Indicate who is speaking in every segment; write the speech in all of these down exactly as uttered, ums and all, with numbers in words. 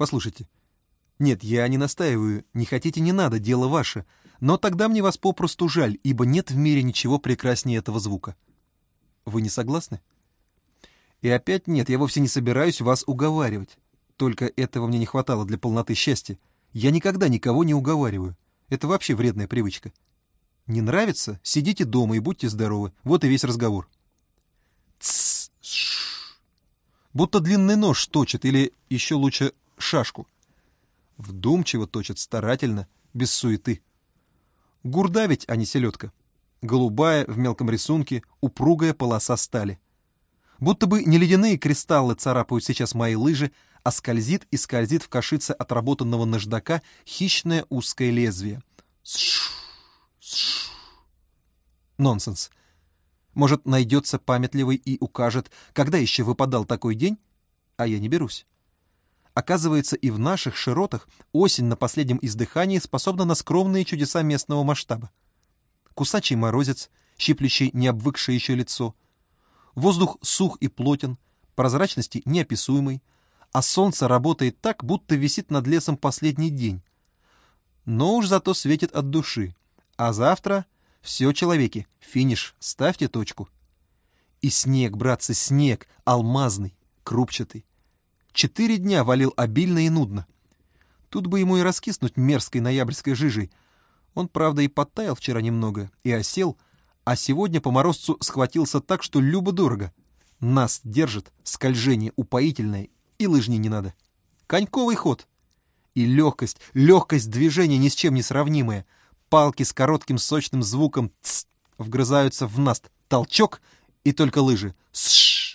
Speaker 1: Послушайте. Нет, я не настаиваю, не хотите, не надо, дело ваше. Но тогда мне вас попросту жаль, ибо нет в мире ничего прекраснее этого звука. Вы не согласны? И опять нет, я вовсе не собираюсь вас уговаривать. Только этого мне не хватало для полноты счастья. Я никогда никого не уговариваю. Это вообще вредная привычка. Не нравится? Сидите дома и будьте здоровы. Вот и весь разговор. Тссс. Будто длинный нож точит, или еще лучше шашку. Вдумчиво точит, старательно, без суеты. Гурда ведь, а не селедка. Голубая, в мелком рисунке, упругая полоса стали. Будто бы не ледяные кристаллы царапают сейчас мои лыжи, а скользит и скользит в кашице отработанного наждака хищное узкое лезвие. Нонсенс. Может, найдется памятливый и укажет, когда еще выпадал такой день? А я не берусь. Оказывается, и в наших широтах осень на последнем издыхании способна на скромные чудеса местного масштаба. Кусачий морозец, щиплющий необвыкшее еще лицо. Воздух сух и плотен, прозрачности неописуемой, а солнце работает так, будто висит над лесом последний день. Но уж зато светит от души. А завтра все, человеки, финиш, ставьте точку. И снег, братцы, снег, алмазный, крупчатый. Четыре дня валил обильно и нудно. Тут бы ему и раскиснуть мерзкой ноябрьской жижей. Он, правда, и подтаял вчера немного, и осел, а сегодня по морозцу схватился так, что любо-дорого. Нас держит скольжение упоительное, и лыжни не надо. Коньковый ход. И легкость, легкость движения ни с чем не сравнимая. Палки с коротким сочным звуком «ц» вгрызаются в наст. Толчок, и только лыжи. Сш.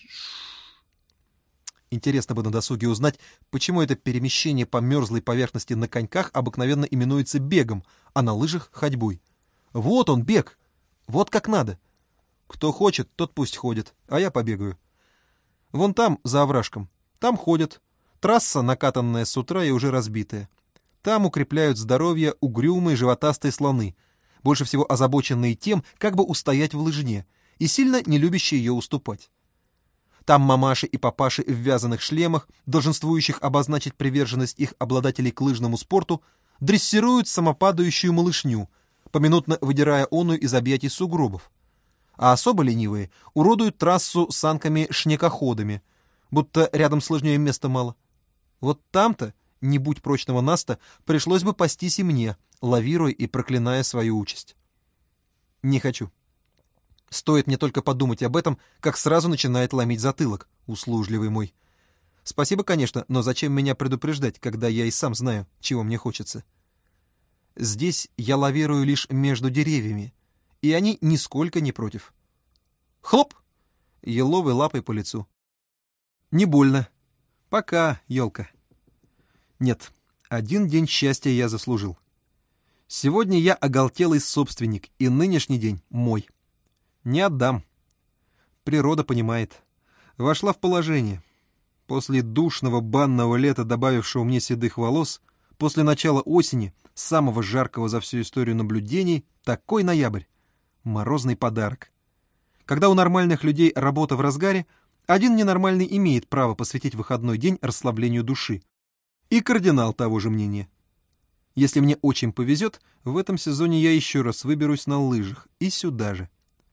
Speaker 1: Интересно бы на досуге узнать, почему это перемещение по мерзлой поверхности на коньках обыкновенно именуется бегом, а на лыжах — ходьбой. Вот он, бег. Вот как надо. Кто хочет, тот пусть ходит, а я побегаю. Вон там, за овражком, там ходят. Трасса, накатанная с утра и уже разбитая. Там укрепляют здоровье угрюмые животастые слоны, больше всего озабоченные тем, как бы устоять в лыжне, и сильно не любящие ее уступать. Там мамаши и папаши в вязаных шлемах, долженствующих обозначить приверженность их обладателей к лыжному спорту, дрессируют самопадающую малышню, поминутно выдирая оную из объятий сугробов. А особо ленивые уродуют трассу санками-шнекоходами, будто рядом с лыжней места мало. Вот там-то, не будь прочного наста, пришлось бы пастись и мне, лавируя и проклиная свою участь. Не хочу. Стоит мне только подумать об этом, как сразу начинает ломить затылок, услужливый мой. Спасибо, конечно, но зачем меня предупреждать, когда я и сам знаю, чего мне хочется? Здесь я лавирую лишь между деревьями, и они нисколько не против. Хлоп! Еловой лапой по лицу. Не больно. Пока, елка. Нет, один день счастья я заслужил. Сегодня я оголтелый собственник, и нынешний день мой. Не отдам. Природа понимает. Вошла в положение. После душного банного лета, добавившего мне седых волос, после начала осени, самого жаркого за всю историю наблюдений, такой ноябрь. Морозный подарок. Когда у нормальных людей работа в разгаре, один ненормальный имеет право посвятить выходной день расслаблению души. И кардинал того же мнения. Если мне очень повезет, в этом сезоне я еще раз выберусь на лыжах. И сюда же.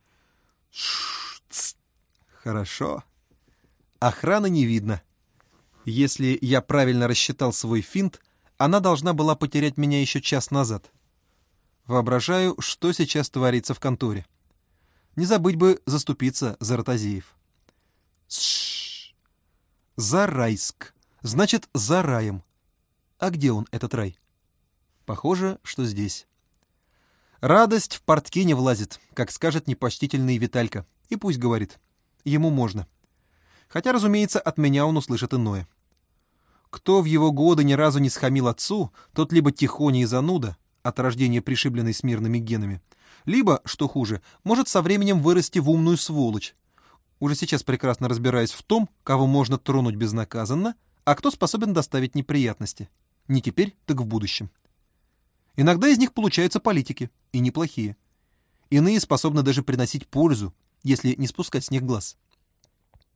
Speaker 1: Ш-ц. Хорошо. Охраны не видно. Если я правильно рассчитал свой финт, она должна была потерять меня еще час назад. Воображаю, что сейчас творится в конторе. Не забыть бы заступиться за Ротозеев. Ш-ш. Зарайск. Значит, за раем. А где он, этот рай? Похоже, что здесь. Радость в портки не влазит, как скажет непочтительный Виталька. И пусть говорит. Ему можно. Хотя, разумеется, от меня он услышит иное. Кто в его годы ни разу не схамил отцу, тот либо тихоня и зануда, от рождения пришибленный смирными генами, либо, что хуже, может со временем вырасти в умную сволочь, уже сейчас прекрасно разбираясь в том, кого можно тронуть безнаказанно, а кто способен доставить неприятности. Не теперь, так в будущем. Иногда из них получаются политики, и неплохие. Иные способны даже приносить пользу, если не спускать с них глаз.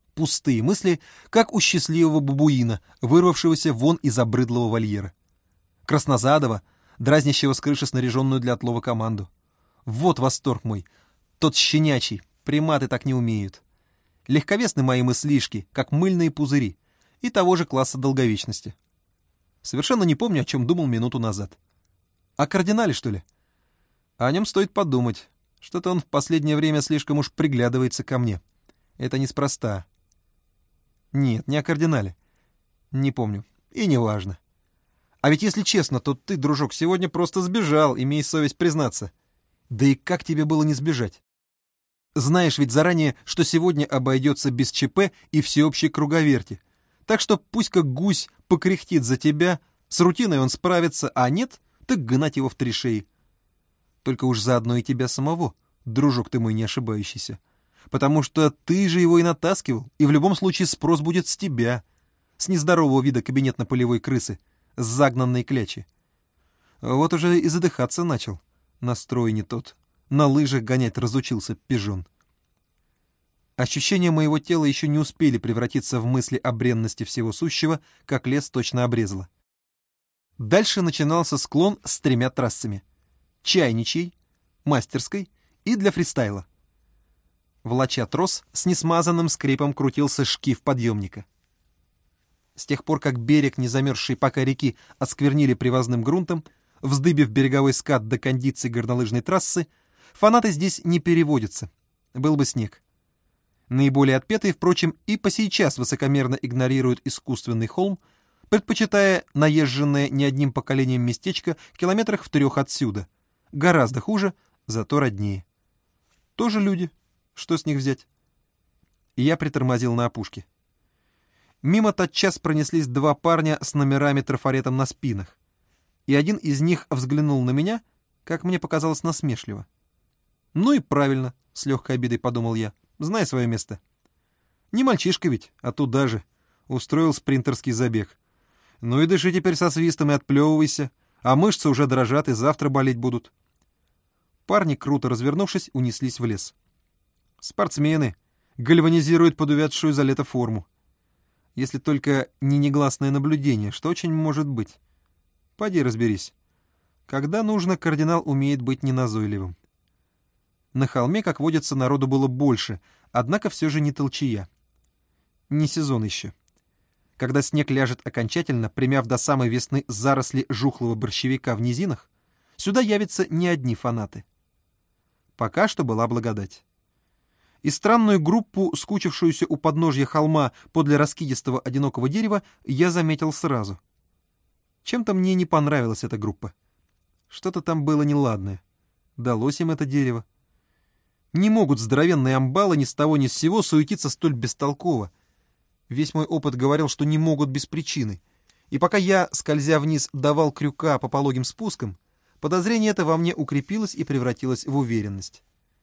Speaker 1: Пустые мысли, как у счастливого бабуина, вырвавшегося вон из обрыдлого вольера. Краснозадого, дразнящего с крыши снаряженную для отлова команду. Вот восторг мой, тот щенячий, приматы так не умеют. Легковесны мои мыслишки, как мыльные пузыри, и того же класса долговечности. Совершенно не помню, о чем думал минуту назад. О кардинале, что ли? О нем стоит подумать. Что-то он в последнее время слишком уж приглядывается ко мне. Это неспроста. Нет, не о кардинале. Не помню. И не важно. А ведь, если честно, то ты, дружок, сегодня просто сбежал, имей совесть признаться. Да и как тебе было не сбежать? Знаешь ведь заранее, что сегодня обойдется без ЧП и всеобщей круговерти. Так что пусть как гусь покряхтит за тебя, с рутиной он справится, а нет, так гнать его в три шеи. Только уж заодно и тебя самого, дружок ты мой не ошибающийся. Потому что ты же его и натаскивал, и в любом случае спрос будет с тебя, с нездорового вида кабинетно-полевой крысы, с загнанной клячи. Вот уже и задыхаться начал, настрой не тот, на лыжах гонять разучился пижон. Ощущения моего тела еще не успели превратиться в мысли о бренности всего сущего, как лес точно обрезало. Дальше начинался склон с тремя трассами. Чайничьей, мастерской и для фристайла. Волоча трос, с несмазанным скрипом крутился шкив подъемника. С тех пор, как берег, не замерзший пока реки, осквернили привозным грунтом, вздыбив береговой скат до кондиции горнолыжной трассы, фанаты здесь не переводятся. Был бы снег. Наиболее отпетые, впрочем, и по сейчас высокомерно игнорируют искусственный холм, предпочитая наезженное не одним поколением местечко километрах в трех отсюда. Гораздо хуже, зато роднее. Тоже люди. Что с них взять? И я притормозил на опушке. Мимо тотчас пронеслись два парня с номерами-трафаретом на спинах. И один из них взглянул на меня, как мне показалось, насмешливо. Ну и правильно, с легкой обидой подумал я. Знай свое место. Не мальчишка ведь, а туда же. Устроил спринтерский забег. Ну и дыши теперь со свистом и отплевывайся, а мышцы уже дрожат и завтра болеть будут. Парни, круто развернувшись, унеслись в лес. Спортсмены гальванизируют подувядшую за лето форму. Если только не негласное наблюдение, что очень может быть. Поди разберись. Когда нужно, кардинал умеет быть неназойливым. На холме, как водится, народу было больше, однако все же не толчая. Не сезон еще. Когда снег ляжет окончательно, примяв до самой весны заросли жухлого борщевика в низинах, сюда явятся не одни фанаты. Пока что была благодать. И странную группу, скучившуюся у подножья холма подле раскидистого одинокого дерева, я заметил сразу. Чем-то мне не понравилась эта группа. Что-то там было неладное. Далось им это дерево. Не могут здоровенные амбалы ни с того ни с сего суетиться столь бестолково. Весь мой опыт говорил, что не могут без причины. И пока я, скользя вниз, давал крюка по пологим спускам, подозрение это во мне укрепилось и превратилось в уверенность.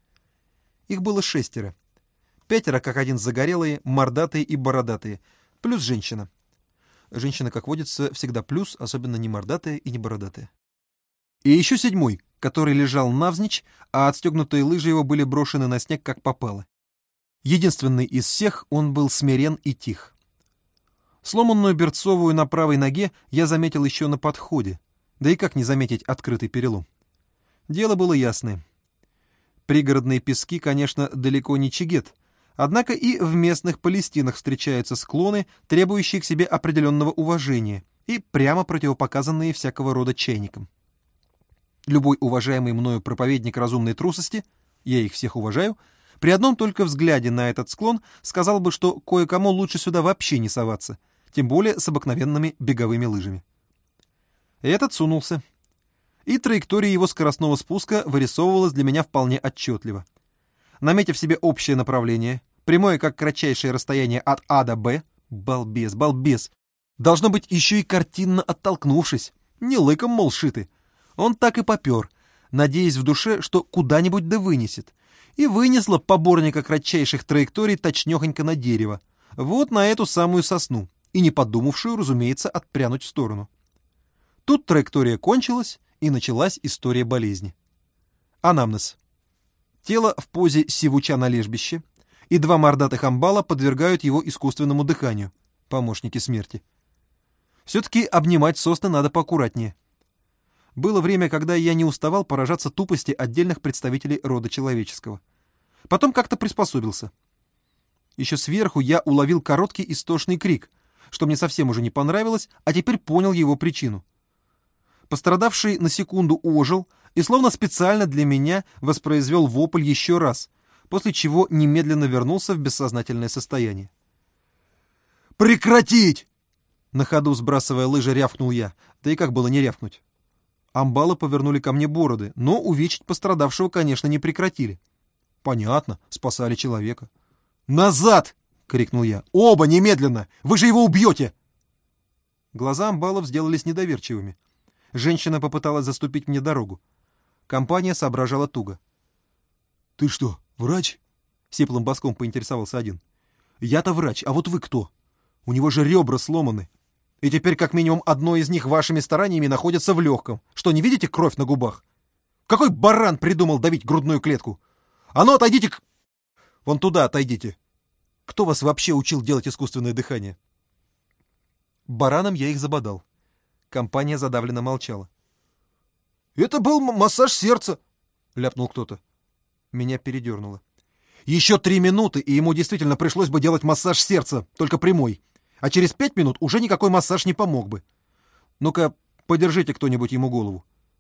Speaker 1: Их было шестеро. Пятеро, как один, загорелые, мордатые и бородатые, плюс женщина. Женщина, как водится, всегда плюс, особенно не мордатая и не бородатая. И еще седьмой, который лежал навзничь, а отстегнутые лыжи его были брошены на снег, как попало. Единственный из всех он был смирен и тих. Сломанную берцовую на правой ноге я заметил еще на подходе, да и как не заметить открытый перелом. Дело было ясное. Пригородные пески, конечно, далеко не Чигет, однако и в местных Палестинах встречаются склоны, требующие к себе определенного уважения и прямо противопоказанные всякого рода чайникам. Любой уважаемый мною проповедник разумной трусости, я их всех уважаю, при одном только взгляде на этот склон сказал бы, что кое-кому лучше сюда вообще не соваться, тем более с обыкновенными беговыми лыжами. И этот сунулся. И траектория его скоростного спуска вырисовывалась для меня вполне отчетливо. Наметив себе общее направление, прямое как кратчайшее расстояние от А до Б, балбес, балбес, должно быть еще и картинно оттолкнувшись, не лыком, мол, шиты, он так и попер, надеясь в душе, что куда-нибудь да вынесет, и вынесла поборника кратчайших траекторий точнёхонько на дерево, вот на эту самую сосну, и не подумавшую, разумеется, отпрянуть в сторону. Тут траектория кончилась, и началась история болезни. Анамнез. Тело в позе сивуча на лежбище, и два мордатых амбала подвергают его искусственному дыханию, помощники смерти. Все-таки обнимать сосны надо поаккуратнее. Было время, когда я не уставал поражаться тупости отдельных представителей рода человеческого. Потом как-то приспособился. Еще сверху я уловил короткий истошный крик, что мне совсем уже не понравилось, а теперь понял его причину. Пострадавший на секунду ожил и словно специально для меня воспроизвел вопль еще раз, после чего немедленно вернулся в бессознательное состояние. «Прекратить!» На ходу, сбрасывая лыжи, рявкнул я, да и как было не рявкнуть. Амбалы повернули ко мне бороды, но увечить пострадавшего, конечно, не прекратили. Понятно, спасали человека. «Назад!» — крикнул я. «Оба немедленно! Вы же его убьете!» Глаза амбалов сделались недоверчивыми. Женщина попыталась заступить мне дорогу. Компания соображала туго. «Ты что, врач?» — сиплым баском поинтересовался один. «Я-то врач, а вот вы кто? У него же ребра сломаны. И теперь как минимум одно из них вашими стараниями находится в легком. Что, не видите кровь на губах? Какой баран придумал давить грудную клетку? А ну, отойдите к... Вон туда отойдите. Кто вас вообще учил делать искусственное дыхание?» Бараном я их забодал. Компания задавленно молчала. «Это был массаж сердца», — ляпнул кто-то. Меня передернуло. Еще три минуты, и ему действительно пришлось бы делать массаж сердца, только прямой. А через пять минут уже никакой массаж не помог бы. Ну-ка, подержите кто-нибудь ему голову.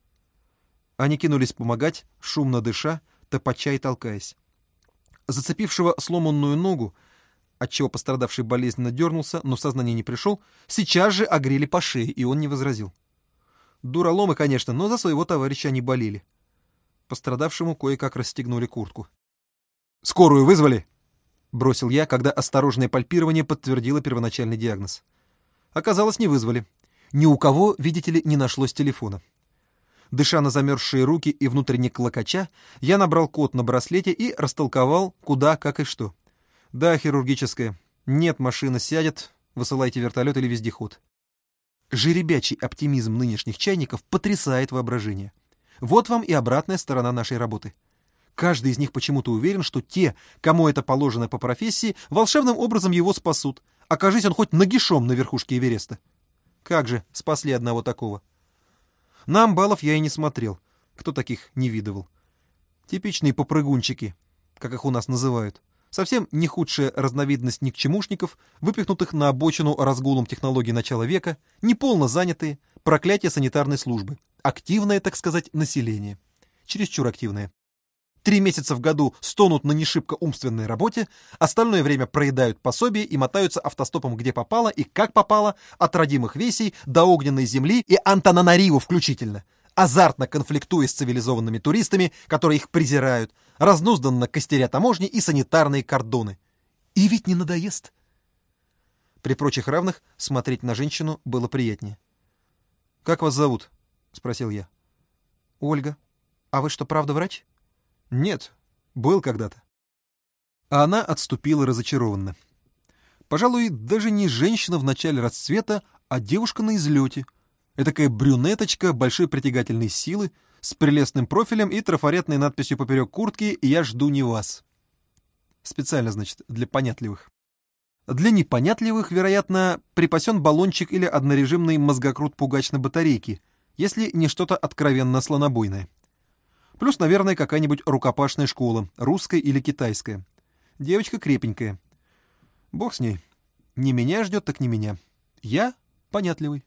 Speaker 1: Они кинулись помогать, шумно дыша, топача и толкаясь. Зацепившего сломанную ногу, отчего пострадавший болезненно дернулся, но в сознание не пришел, сейчас же огрели по шее, и он не возразил. Дураломы, конечно, но за своего товарища они болели. Пострадавшему кое-как расстегнули куртку. «Скорую вызвали?» — бросил я, когда осторожное пальпирование подтвердило первоначальный диагноз. Оказалось, не вызвали. Ни у кого, видите ли, не нашлось телефона. Дыша на замерзшие руки и внутренне клокоча, я набрал код на браслете и растолковал, куда, как и что. «Да, хирургическая. Нет, машина сядет. Высылайте вертолет или вездеход». Жеребячий оптимизм нынешних чайников потрясает воображение. Вот вам и обратная сторона нашей работы. Каждый из них почему-то уверен, что те, кому это положено по профессии, волшебным образом его спасут. Окажись он хоть нагишом на верхушке Эвереста. Как же спасли одного такого? На амбалов я и не смотрел. Кто таких не видывал? Типичные попрыгунчики, как их у нас называют. Совсем не худшая разновидность никчемушников, выпихнутых на обочину разгулом технологий начала века, неполно занятые, проклятие санитарной службы. Активное, так сказать, население. Чересчур активное. Три месяца в году стонут на не шибко умственной работе, остальное время проедают пособие и мотаются автостопом где попало и как попало, от родимых весей до огненной земли и Антананариву включительно, азартно конфликтуя с цивилизованными туристами, которые их презирают, разнузданно костеря таможни и санитарные кордоны. И ведь не надоест. При прочих равных смотреть на женщину было приятнее. «Как вас зовут?» — спросил я. «Ольга. А вы что, правда врач?» «Нет, был когда-то». А она отступила разочарованно. Пожалуй, даже не женщина в начале расцвета, а девушка на излете. Этакая брюнеточка большой притягательной силы, с прелестным профилем и трафаретной надписью поперек куртки «Я жду не вас». Специально, значит, для понятливых. Для непонятливых, вероятно, припасен баллончик или однорежимный мозгокрут-пугач на батарейке, если не что-то откровенно слонобойное. Плюс, наверное, какая-нибудь рукопашная школа, русская или китайская. Девочка крепенькая. Бог с ней. Не меня ждет, так не меня. Я понятливый.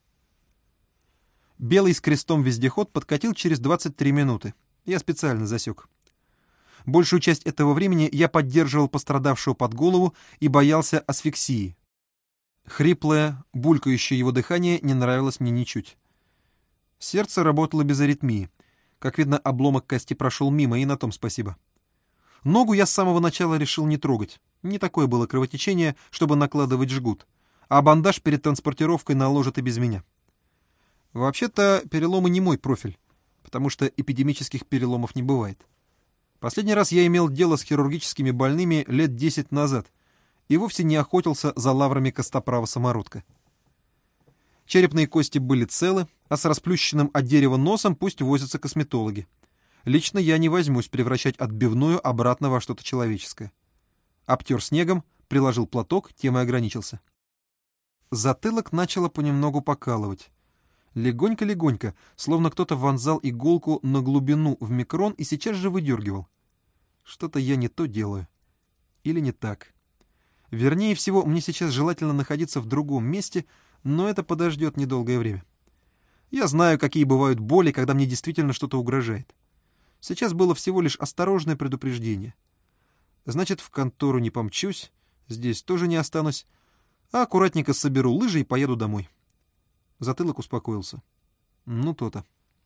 Speaker 1: Белый с крестом вездеход подкатил через двадцать три минуты. Я специально засек. Большую часть этого времени я поддерживал пострадавшего под голову и боялся асфиксии. Хриплое, булькающее его дыхание не нравилось мне ничуть. Сердце работало без аритмии. Как видно, обломок кости прошел мимо, и на том спасибо. Ногу я с самого начала решил не трогать. Не такое было кровотечение, чтобы накладывать жгут. А бандаж перед транспортировкой наложат и без меня. Вообще-то переломы не мой профиль, потому что эпидемических переломов не бывает. Последний раз я имел дело с хирургическими больными лет десять назад и вовсе не охотился за лаврами костоправа-самородка. Черепные кости были целы, а с расплющенным от дерева носом пусть возятся косметологи. Лично я не возьмусь превращать отбивную обратно во что-то человеческое. Обтер снегом, приложил платок, тем и ограничился. Затылок начало понемногу покалывать. Легонько-легонько, словно кто-то вонзал иголку на глубину в микрон и сейчас же выдергивал. Что-то я не то делаю. Или не так. Вернее всего, мне сейчас желательно находиться в другом месте, но это подождет недолгое время. Я знаю, какие бывают боли, когда мне действительно что-то угрожает. Сейчас было всего лишь осторожное предупреждение. Значит, в контору не помчусь, здесь тоже не останусь, а аккуратненько соберу лыжи и поеду домой. Затылок успокоился. Ну, то-то.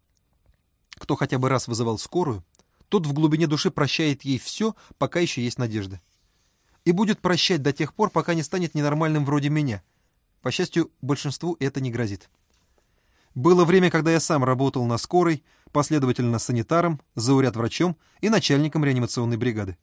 Speaker 1: Кто хотя бы раз вызывал скорую, тот в глубине души прощает ей все, пока еще есть надежда. И будет прощать до тех пор, пока не станет ненормальным вроде меня. По счастью, большинству это не грозит. Было время, когда я сам работал на скорой, последовательно санитаром, зауряд-врачом и начальником реанимационной бригады.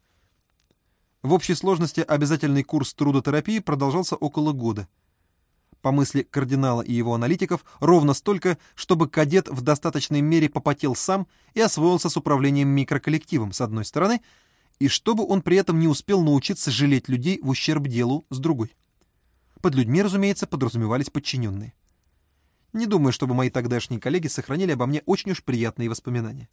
Speaker 1: В общей сложности обязательный курс трудотерапии продолжался около года. По мысли кардинала и его аналитиков, ровно столько, чтобы кадет в достаточной мере попотел сам и освоился с управлением микроколлективом, с одной стороны, и чтобы он при этом не успел научиться жалеть людей в ущерб делу, с другой. Под людьми, разумеется, подразумевались подчиненные. Не думаю, чтобы мои тогдашние коллеги сохранили обо мне очень уж приятные воспоминания.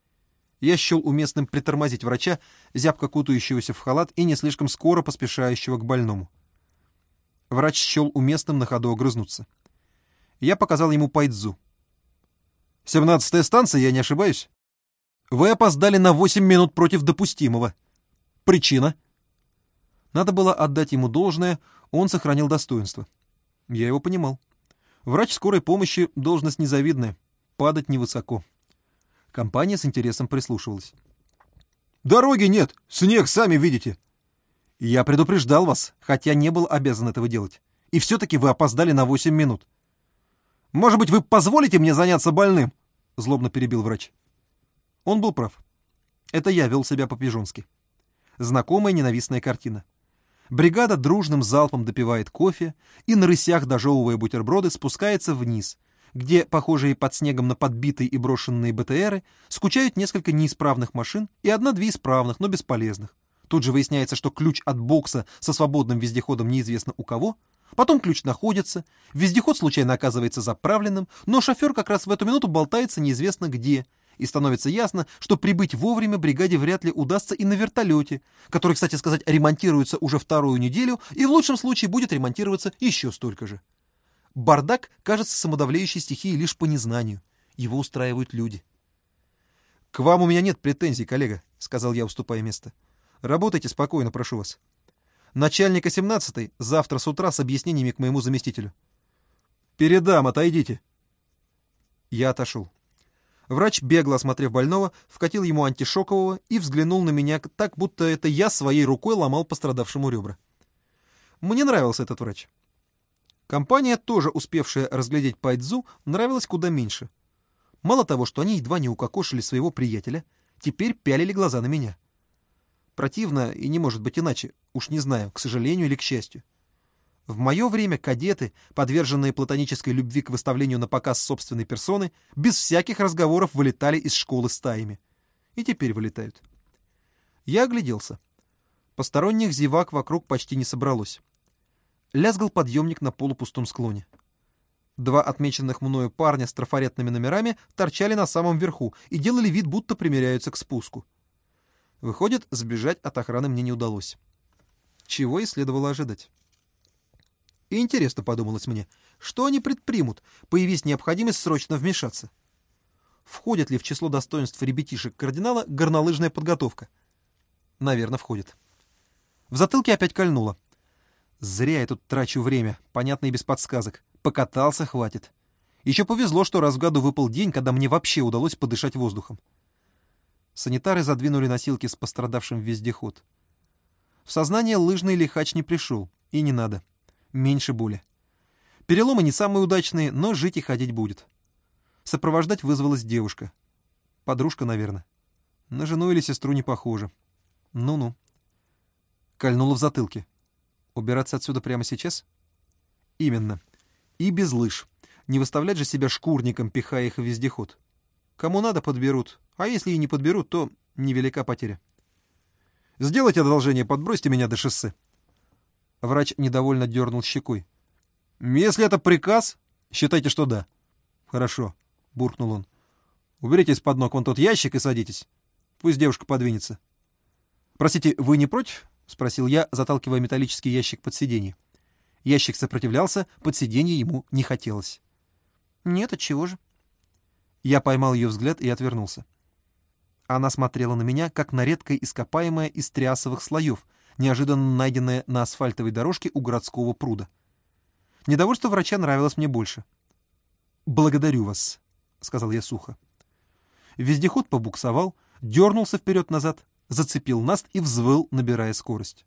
Speaker 1: Я счел уместным притормозить врача, зябко кутающегося в халат и не слишком скоро поспешающего к больному. Врач счел уместным на ходу огрызнуться. Я показал ему пайдзу. «Семнадцатая станция, я не ошибаюсь? Вы опоздали на восемь минут против допустимого. Причина?» Надо было отдать ему должное, он сохранил достоинство. Я его понимал. Врач скорой помощи — должность незавидная, падать невысоко. Компания с интересом прислушивалась. «Дороги нет, снег, сами видите». «Я предупреждал вас, хотя не был обязан этого делать. И все-таки вы опоздали на восемь минут». «Может быть, вы позволите мне заняться больным?» — злобно перебил врач. Он был прав. Это я вел себя по-пижонски. Знакомая ненавистная картина. Бригада дружным залпом допивает кофе и, на рысях дожевывая бутерброды, спускается вниз, где, похожие под снегом на подбитые и брошенные БТРы, скучают несколько неисправных машин и одна-две исправных, но бесполезных. Тут же выясняется, что ключ от бокса со свободным вездеходом неизвестно у кого. Потом ключ находится, вездеход случайно оказывается заправленным, но шофер как раз в эту минуту болтается неизвестно где. И становится ясно, что прибыть вовремя бригаде вряд ли удастся и на вертолете, который, кстати сказать, ремонтируется уже вторую неделю и в лучшем случае будет ремонтироваться еще столько же. Бардак кажется самодовлеющей стихией лишь по незнанию. Его устраивают люди. «К вам у меня нет претензий, коллега», — сказал я, уступая место. «Работайте спокойно, прошу вас. Начальника семнадцатой завтра с утра с объяснениями к моему заместителю». «Передам, отойдите». Я отошел. Врач, бегло осмотрев больного, вкатил ему антишокового и взглянул на меня так, будто это я своей рукой ломал пострадавшему ребра. Мне нравился этот врач. Компания, тоже успевшая разглядеть пайдзу, нравилась куда меньше. Мало того, что они едва не укокошили своего приятеля, теперь пялили глаза на меня. Противно, и не может быть иначе, уж не знаю, к сожалению или к счастью. В мое время кадеты, подверженные платонической любви к выставлению на показ собственной персоны, без всяких разговоров вылетали из школы стаями. И теперь вылетают. Я огляделся. Посторонних зевак вокруг почти не собралось. Лязгал подъемник на полупустом склоне. Два отмеченных мною парня с трафаретными номерами торчали на самом верху и делали вид, будто примеряются к спуску. Выходит, сбежать от охраны мне не удалось. Чего и следовало ожидать. И интересно, подумалось мне, что они предпримут, появись необходимость срочно вмешаться. Входит ли в число достоинств ребятишек кардинала горнолыжная подготовка? Наверное, входит. В затылке опять кольнуло. Зря я тут трачу время, понятно и без подсказок. Покатался, хватит. Еще повезло, что раз в году выпал день, когда мне вообще удалось подышать воздухом. Санитары задвинули носилки с пострадавшим в вездеход. В сознание лыжный лихач не пришел, и не надо. Меньше боли. Переломы не самые удачные, но жить и ходить будет. Сопровождать вызвалась девушка. Подружка, наверное. На жену или сестру не похоже. Ну-ну. Кольнула в затылке. Убираться отсюда прямо сейчас? Именно. И без лыж. Не выставлять же себя шкурником, пихая их в вездеход. Кому надо, подберут. А если и не подберут, то невелика потеря. Сделайте одолжение, подбросьте меня до шоссе. Врач недовольно дернул щекой. Если это приказ, считайте, что да. Хорошо, буркнул он. Уберите из-под ног вон тот ящик и садитесь. Пусть девушка подвинется. Простите, вы не против? Спросил я, заталкивая металлический ящик под сиденье. Ящик сопротивлялся, под сиденье ему не хотелось. Нет, отчего же? Я поймал ее взгляд и отвернулся. Она смотрела на меня, как на редкое ископаемое из триасовых слоев, неожиданно найденное на асфальтовой дорожке у городского пруда. Недовольство врача нравилось мне больше. «Благодарю вас», — сказал я сухо. Вездеход побуксовал, дернулся вперед-назад, зацепил наст и взвыл, набирая скорость.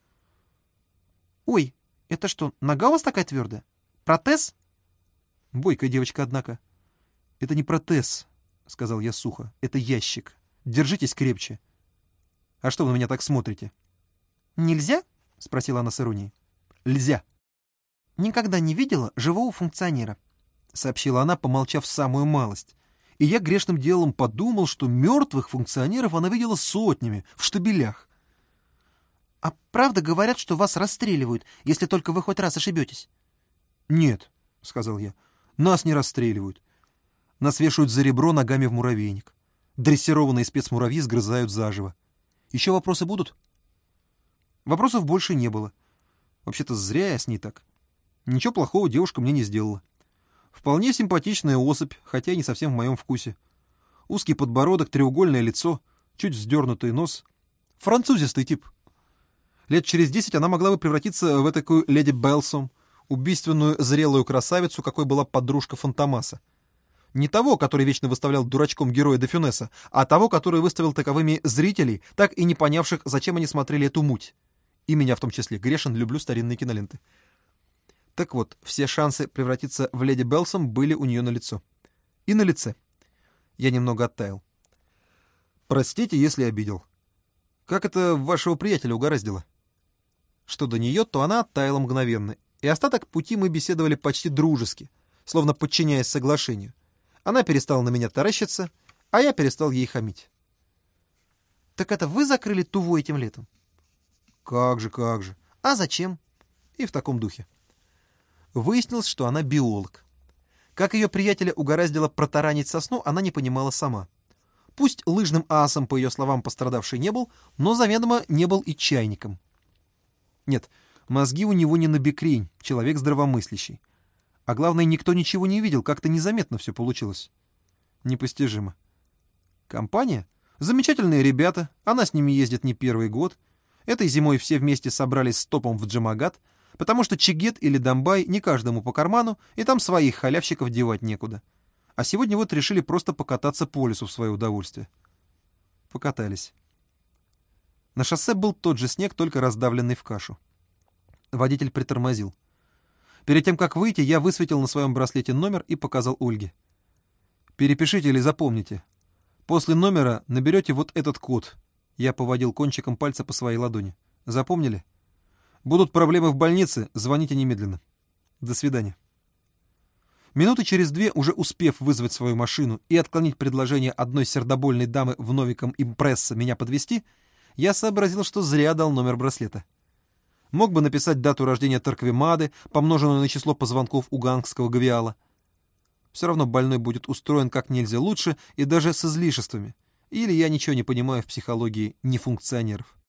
Speaker 1: «Ой, это что, нога у вас такая твердая? Протез?» Бойкая девочка, однако. «Это не протез», — сказал я сухо. «Это ящик. Держитесь крепче». «А что вы на меня так смотрите?» «Нельзя?» — спросила она с иронией. «Льзя». «Никогда не видела живого функционера», — сообщила она, помолчав самую малость. И я грешным делом подумал, что мертвых функционеров она видела сотнями, в штабелях. «А правда говорят, что вас расстреливают, если только вы хоть раз ошибетесь?» «Нет», — сказал я, — «нас не расстреливают. Нас вешают за ребро ногами в муравейник. Дрессированные спецмуравьи сгрызают заживо. Еще вопросы будут?» Вопросов больше не было. Вообще-то зря я с ней так. Ничего плохого девушка мне не сделала. Вполне симпатичная особь, хотя и не совсем в моем вкусе. Узкий подбородок, треугольное лицо, чуть вздернутый нос. Французистый тип. Лет через десять она могла бы превратиться в такую леди Белсом, убийственную зрелую красавицу, какой была подружка Фантомаса. Не того, который вечно выставлял дурачком героя де Фюнеса, а того, который выставил таковыми зрителей, так и не понявших, зачем они смотрели эту муть. И меня в том числе. Грешен, люблю старинные киноленты. Так вот, все шансы превратиться в леди Белсом были у нее налицо. И на лице. Я немного оттаял. Простите, если обидел. Как это вашего приятеля угораздило? Что до нее, то она оттаяла мгновенно, и остаток пути мы беседовали почти дружески, словно подчиняясь соглашению. Она перестала на меня таращиться, а я перестал ей хамить. «Так это вы закрыли Туву этим летом?» «Как же, как же. А зачем?» И в таком духе. Выяснилось, что она биолог. Как ее приятеля угораздило протаранить сосну, она не понимала сама. Пусть лыжным асом, по ее словам, пострадавший не был, но заведомо не был и чайником. Нет, мозги у него не набекрень, человек здравомыслящий. А главное, никто ничего не видел, как-то незаметно все получилось. Непостижимо. Компания? Замечательные ребята, она с ними ездит не первый год. Этой зимой все вместе собрались с топом в Джамагат, потому что Чигет или Домбай не каждому по карману, и там своих халявщиков девать некуда. А сегодня вот решили просто покататься по лесу в свое удовольствие. Покатались. На шоссе был тот же снег, только раздавленный в кашу. Водитель притормозил. Перед тем, как выйти, я высветил на своем браслете номер и показал Ольге. «Перепишите или запомните. После номера наберете вот этот код». Я поводил кончиком пальца по своей ладони. «Запомнили? Будут проблемы в больнице, звоните немедленно. До свидания». Минуты через две, уже успев вызвать свою машину и отклонить предложение одной сердобольной дамы в новиком импресса меня подвезти, я сообразил, что зря дал номер браслета. Мог бы написать дату рождения Торквемады, помноженную на число позвонков у гангского гавиала. Все равно больной будет устроен как нельзя лучше и даже с излишествами. Или я ничего не понимаю в психологии нефункционеров.